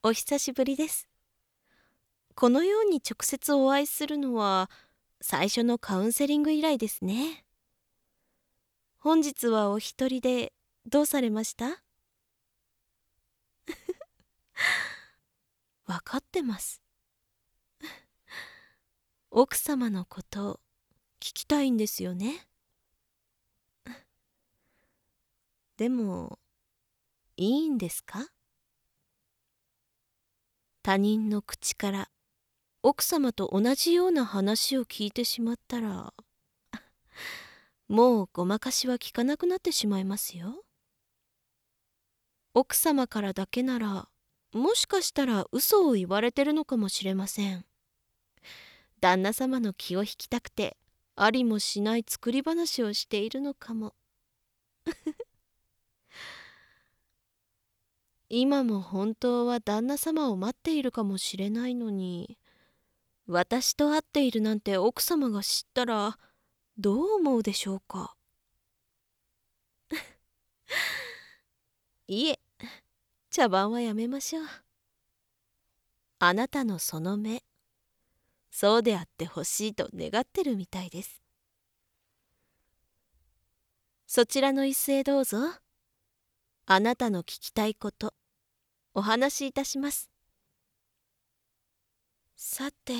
お久しぶりです。このように直接お会いするのは最初のカウンセリング以来ですね。本日はお一人でどうされました？わかってます。奥様のこと聞きたいんですよね。でもいいんですか？他人の口から奥様と同じような話を聞いてしまったら、もうごまかしは聞かなくなってしまいますよ。奥様からだけなら、もしかしたら嘘を言われてるのかもしれません。旦那様の気を引きたくて、ありもしない作り話をしているのかも。今も本当は旦那様を待っているかもしれないのに、私と会っているなんて奥様が知ったら、どう思うでしょうか。いえ、茶番はやめましょう。あなたのその目、そうであってほしいと願ってるみたいです。そちらの椅子へどうぞ。あなたの聞きたいこと、お話しいたします。さて、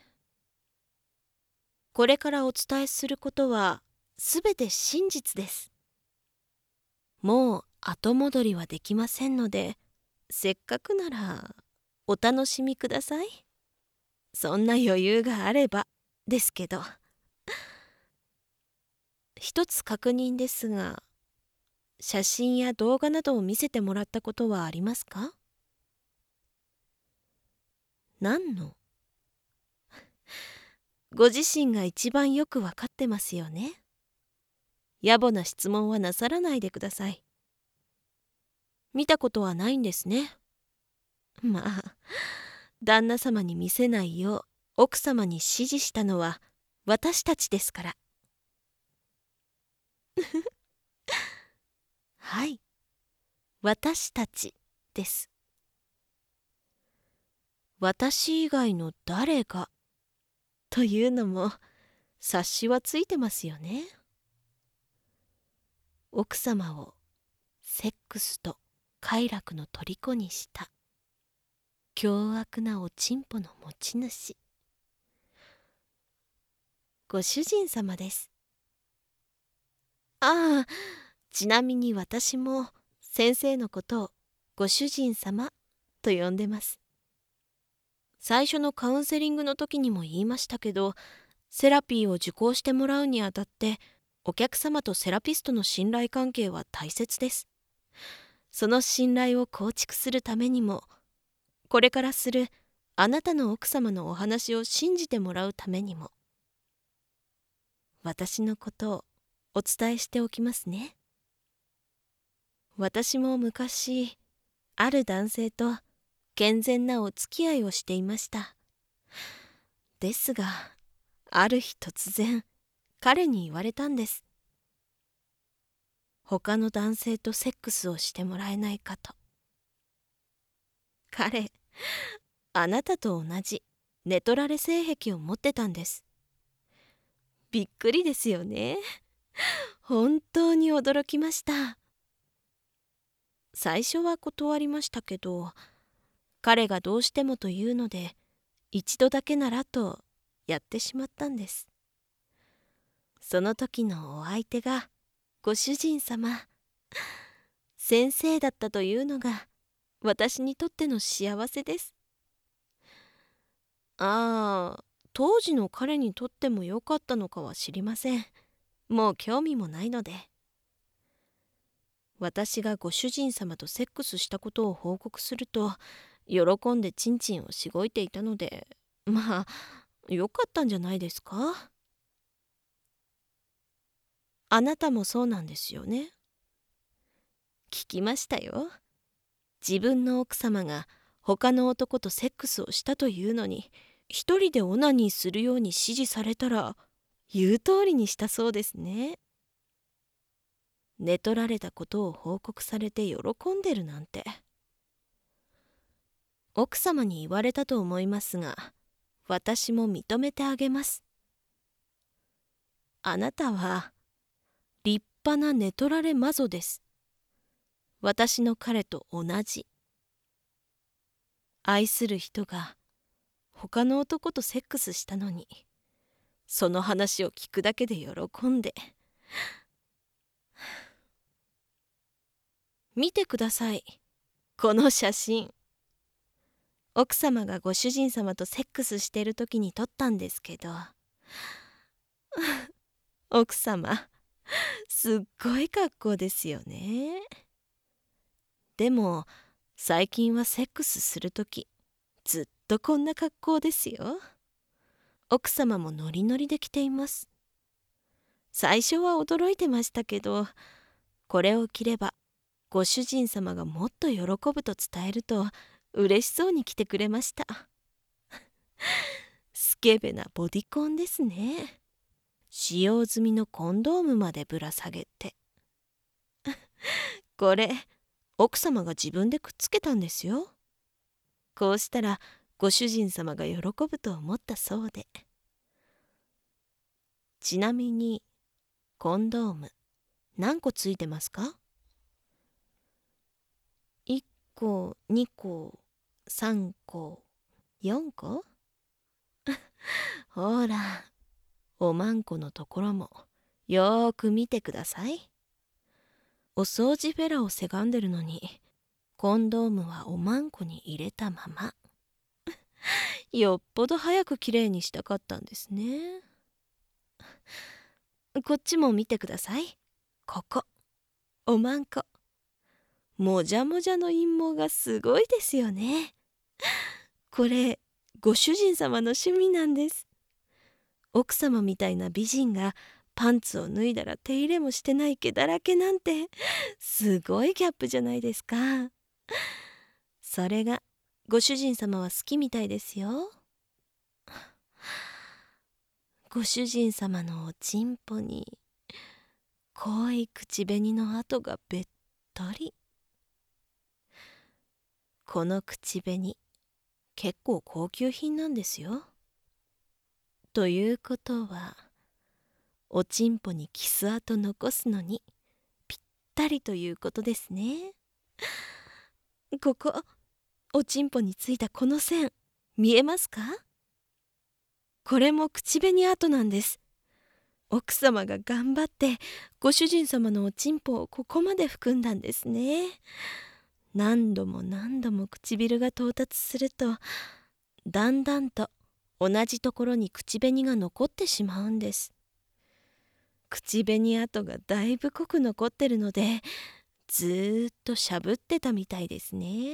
これからお伝えすることはすべて真実です。もう後戻りはできませんので、せっかくならお楽しみください。そんな余裕があればですけど。一つ確認ですが、写真や動画などを見せてもらったことはありますか？何の？ご自身が一番よくわかってますよね。野暮な質問はなさらないでください。見たことはないんですね。まあ、旦那様に見せないよう奥様に指示したのは私たちですから。はい、私たちです。私以外の誰がというのも察しはついてますよね。奥様をセックスと快楽の虜にした凶悪なおちんぽの持ち主、ご主人様です。ああ、ちなみに私も先生のことをご主人様と呼んでます。最初のカウンセリングの時にも言いましたけど、セラピーを受講してもらうにあたってお客様とセラピストの信頼関係は大切です。その信頼を構築するためにも、これからするあなたの奥様のお話を信じてもらうためにも、私のことをお伝えしておきますね。私も昔、ある男性と健全なお付き合いをしていました。ですが、ある日突然、彼に言われたんです。他の男性とセックスをしてもらえないかと。彼、あなたと同じ寝取られ性癖を持ってたんです。びっくりですよね。本当に驚きました。最初は断りましたけど、彼がどうしてもというので、一度だけならとやってしまったんです。その時のお相手がご主人様、先生だったというのが私にとっての幸せです。ああ、当時の彼にとっても良かったのかは知りません。もう興味もないので。私がご主人様とセックスしたことを報告すると、喜んでチンチンをしごいていたので、まあ、良かったんじゃないですか。あなたもそうなんですよね。聞きましたよ。自分の奥様が他の男とセックスをしたというのに、一人でオナニーするように指示されたら、言う通りにしたそうですね。寝取られたことを報告されて喜んでるなんて。 奥様に言われたと思いますが、私も認めてあげます。あなたは立派な寝取られ魔女です。私の彼と同じ。愛する人が他の男とセックスしたのに、その話を聞くだけで喜んで。見てください、この写真。奥様がご主人様とセックスしてる時に撮ったんですけど、奥様、すっごい格好ですよね。でも最近はセックスする時、ずっとこんな格好ですよ。奥様もノリノリで着ています。最初は驚いてましたけど、これを着ればご主人様がもっと喜ぶと伝えると嬉しそうに着てくれました。スケベなボディコンですね。使用済みのコンドームまでぶら下げて。これ奥様が自分でくっつけたんですよ。こうしたらご主人様が喜ぶと思ったそうで。ちなみにコンドーム何個ついてますか？1個、2個、3個、4個？ほら、おまんこのところもよーく見てください。お掃除フェラをせがんでるのに、コンドームはおまんこに入れたまま。よっぽど早くきれいにしたかったんですね。こっちも見てください。ここ、おまんこ。もじゃもじゃの陰毛がすごいですよね。これ、ご主人様の趣味なんです。奥様みたいな美人がパンツを脱いだら手入れもしてない毛だらけなんて、すごいギャップじゃないですか。それがご主人様は好きみたいですよ。ご主人様のおちんぽに濃い口紅の跡がべっとり。この口紅結構高級品なんですよ。ということは、おちんぽにキス跡残すのにぴったりということですね。ここ、おちんぽについたこの線、見えますか？これも口紅跡なんです。奥様が頑張ってご主人様のおちんぽをここまで含んだんですね。何度も何度も唇が到達すると、だんだんと同じところに口紅が残ってしまうんです。口紅跡がだいぶ濃く残ってるので、ずーっとしゃぶってたみたいですね。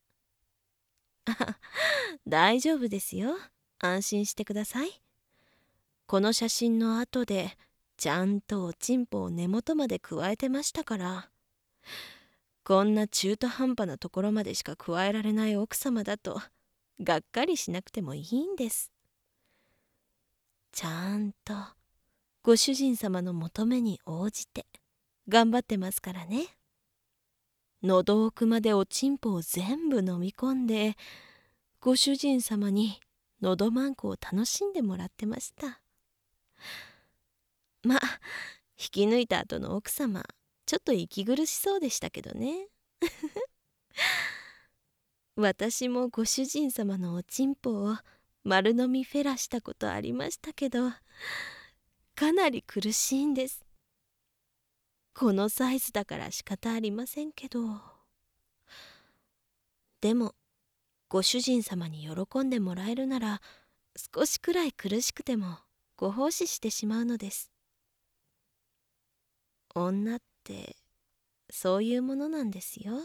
大丈夫ですよ。安心してください。この写真の後でちゃんとおちんぽを根元まで加えてましたから。こんな中途半端なところまでしか加えられない奥様だとがっかりしなくてもいいんです。ちゃんとご主人様の求めに応じて頑張ってますからね。喉奥までおちんぽを全部飲み込んで、ご主人様にのどまんこを楽しんでもらってました。まあ、引き抜いた後の奥様、ちょっと息苦しそうでしたけどね。私もご主人様のおちんぽを丸飲みフェラしたことありましたけど、かなり苦しいんです。このサイズだから仕方ありませんけど。でもご主人様に喜んでもらえるなら、少しくらい苦しくてもご奉仕してしまうのです。女ってそういうものなんですよ。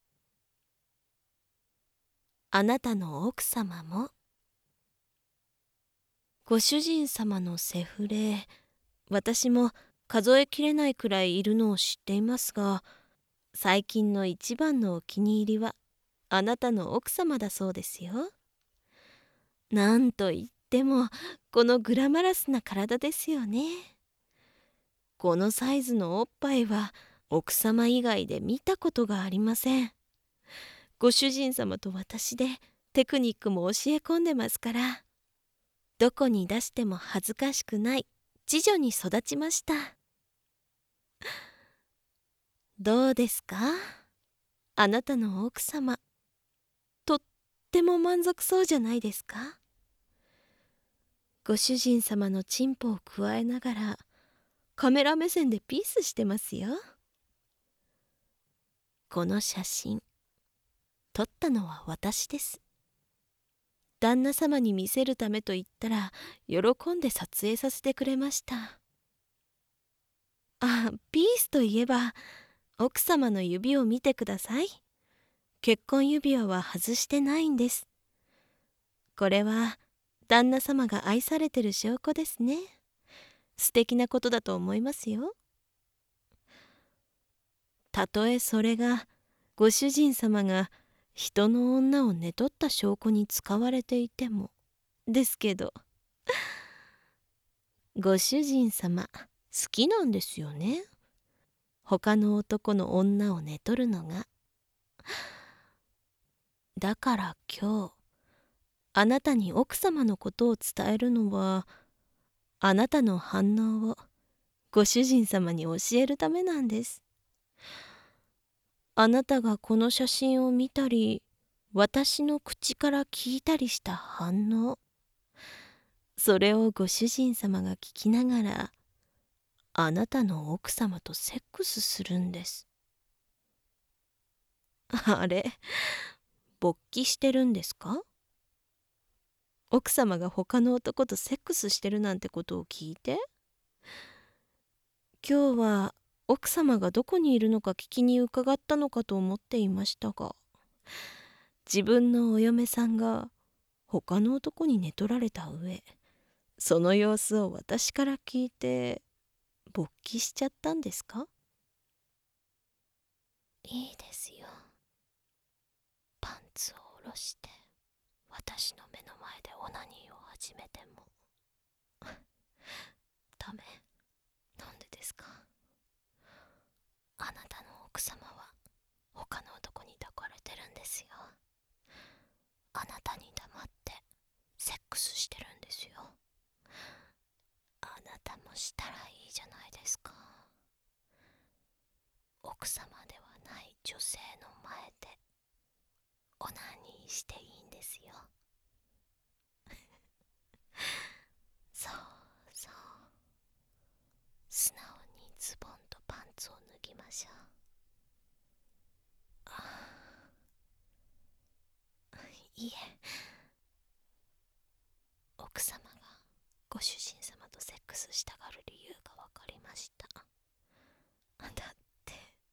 あなたの奥様も。ご主人様のセフレ、私も数えきれないくらいいるのを知っていますが、最近の一番のお気に入りはあなたの奥様だそうですよ。なんといってもこのグラマラスな体ですよね。このサイズのおっぱいは奥様以外で見たことがありません。ご主人様と私でテクニックも教え込んでますから、どこに出しても恥ずかしくない次女に育ちました。どうですか、あなたの奥様。とっても満足そうじゃないですか。ご主人様のチンポをくわえながらカメラ目線でピースしてますよ。この写真撮ったのは私です。旦那様に見せるためと言ったら喜んで撮影させてくれました。ピースといえば奥様の指を見てください。結婚指輪は外してないんです。これは旦那様が愛されてる証拠ですね。素敵なことだと思いますよ。たとえそれがご主人様が人の女を寝取った証拠に使われていてもですけど、ご主人様好きなんですよね、他の男の女を寝取るのが。だから今日あなたに奥様のことを伝えるのは、あなたの反応をご主人様に教えるためなんです。あなたがこの写真を見たり、私の口から聞いたりした反応、それをご主人様が聞きながら、あなたの奥様とセックスするんです。あれ、勃起してるんですか？奥様が他の男とセックスしてるなんてことを聞いて、今日は奥様がどこにいるのか聞きに伺ったのかと思っていましたが、自分のお嫁さんが他の男に寝取られた上、その様子を私から聞いて勃起しちゃったんですか？いいですよ。パンツを下ろして私の目の前でオナニーを始めてもダメ？なんでですか？あなたの奥様は他の男に抱かれてるんですよ。あなたに黙ってセックスしてるんですよ。あなたもしたらいいじゃないですか。奥様ではない女性の前でオナニーしていいんですよ。そうそう、素直にズボンとパンツを脱ぎましょう。いえ、奥様がご主人様とセックスしたがる理由が分かりました。だって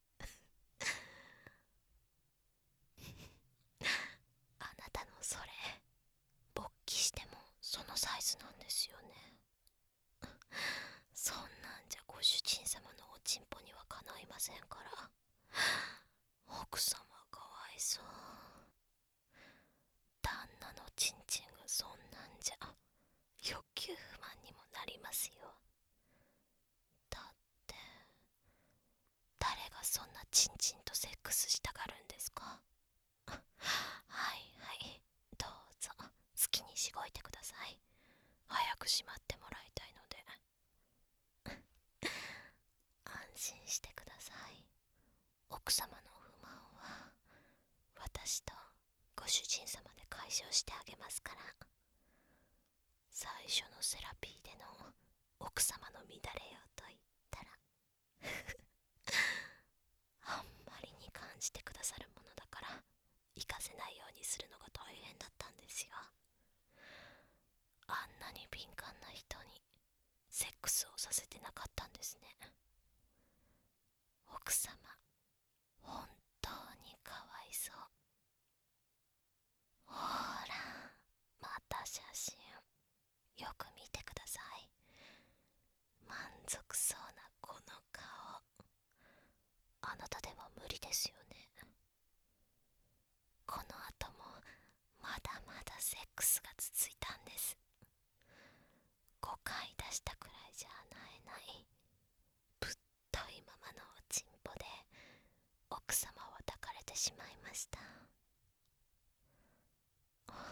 あなたのそれ勃起してもそのサイズなんですよね。そんなんじゃご主人様のおちんぽにはかないませんから。奥様かわいそう。旦那のちんちんがそんなんじゃ欲求不満にもなりますよ。だって誰がそんなちんちんとセックスしたがるんですか？はいはい、どうぞ好きにしごいてください。早くしまってもらいたいので安心してください。奥様の不満は私とご主人様で解消してあげますから。最初のセラピーでの奥様の乱れようと言ったらあんまりに感じてくださるものだから行かせないようにするのが大変だったんですよ。あんなに敏感な人にセックスをさせてなかったんですね。奥様本当にかわいそう。ほら、また写真よく見てください。満足そうなこの顔、あなたでも無理ですよね。この後もまだまだセックスが続いたんです。5回出したくらいじゃなえないぶっといままのおちんぽで奥様は抱かれてしまいました。ほ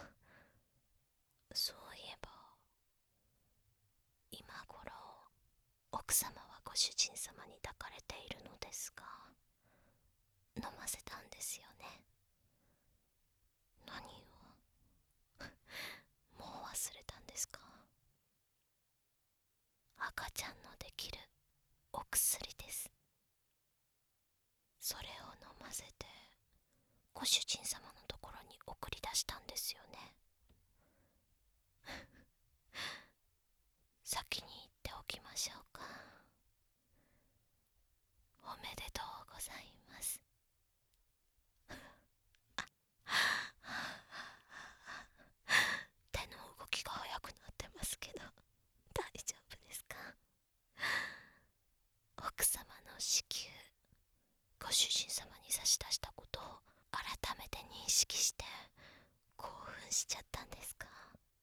奥様はご主人様に抱かれているのですが、飲ませたんですよね。何をもう忘れたんですか？赤ちゃんのできるお薬です。それを飲ませてご主人様のところに送り出したんですよね。先に言っておきましょうか。おめでとうございます。手の動きが速くなってますけど、大丈夫ですか？奥様の子宮、ご主人様に差し出したことを改めて認識して興奮しちゃったんですか？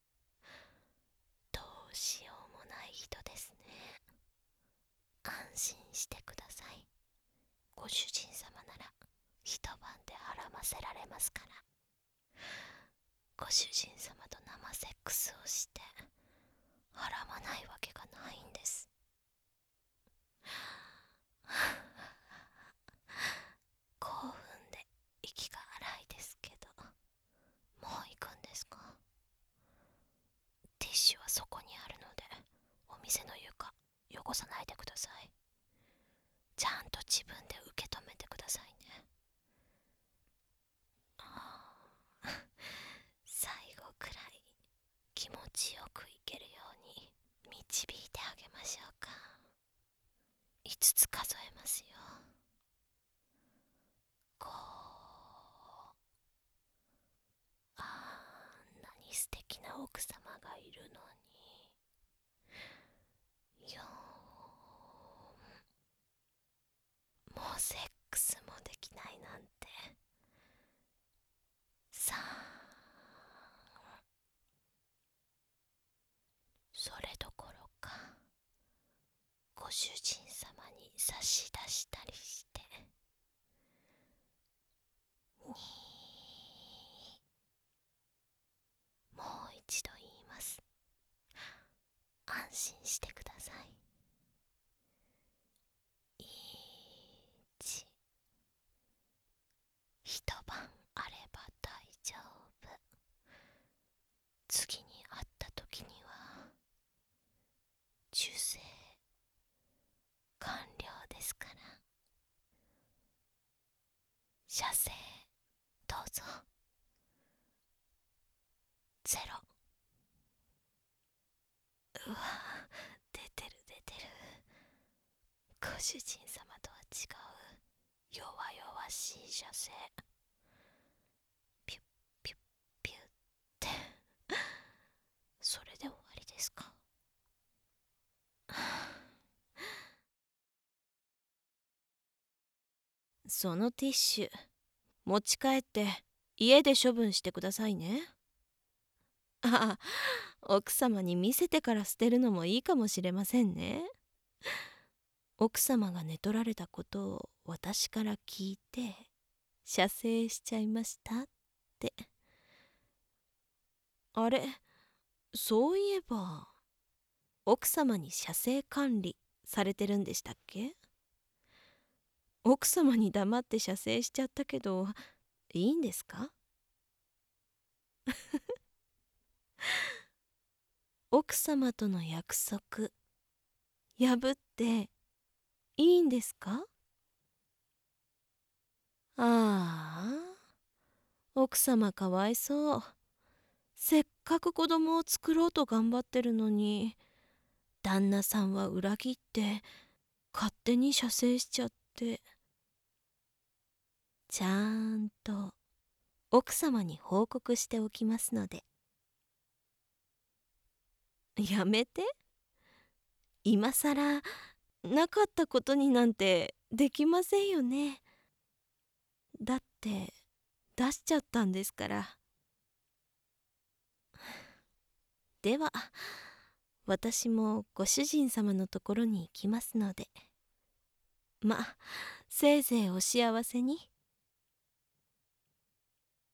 どうしようもない人ですね。安心してください。ご主人様なら一晩で孕ませられますから。ご主人様と生セックスをして孕まないわけがないんです。興奮で息が荒いですけど、もう行くんですか？ティッシュはそこにあるので、お店の床汚さないでください。ちゃんと自分で受け止めてくださいね。最後くらい気持ちよくいけるように導いてあげましょうか。5つ数えますよ。5。あんなに素敵な奥様がいるのに。4。もうセックスもできないなんて。3。それどころかご主人様に差し出したりして。2。もう一度言います。安心してください。1。一晩あれば大丈夫。次に会った時には受精完了ですから。射精どうぞ。0。うわ、出てる出てる。ご主人様とは違う弱々しい射精。ピュッピュッピュッってそれで終わりですか？そのティッシュ持ち帰って家で処分してくださいね。ああ、奥様に見せてから捨てるのもいいかもしれませんね。奥様が寝取られたことを私から聞いて射精しちゃいましたって。あれ、そういえば奥様に射精管理されてるんでしたっけ？奥様に黙って射精しちゃったけどいいんですか？奥様との約束破っていいんですか？ああ、奥様かわいそう。せっかく子供を作ろうと頑張ってるのに、旦那さんは裏切って勝手に射精しちゃって。ちゃんと奥様に報告しておきますので。やめて。今さらなかったことになんてできませんよね。だって出しちゃったんですから。では私もご主人様のところに行きますので、せいぜいお幸せに。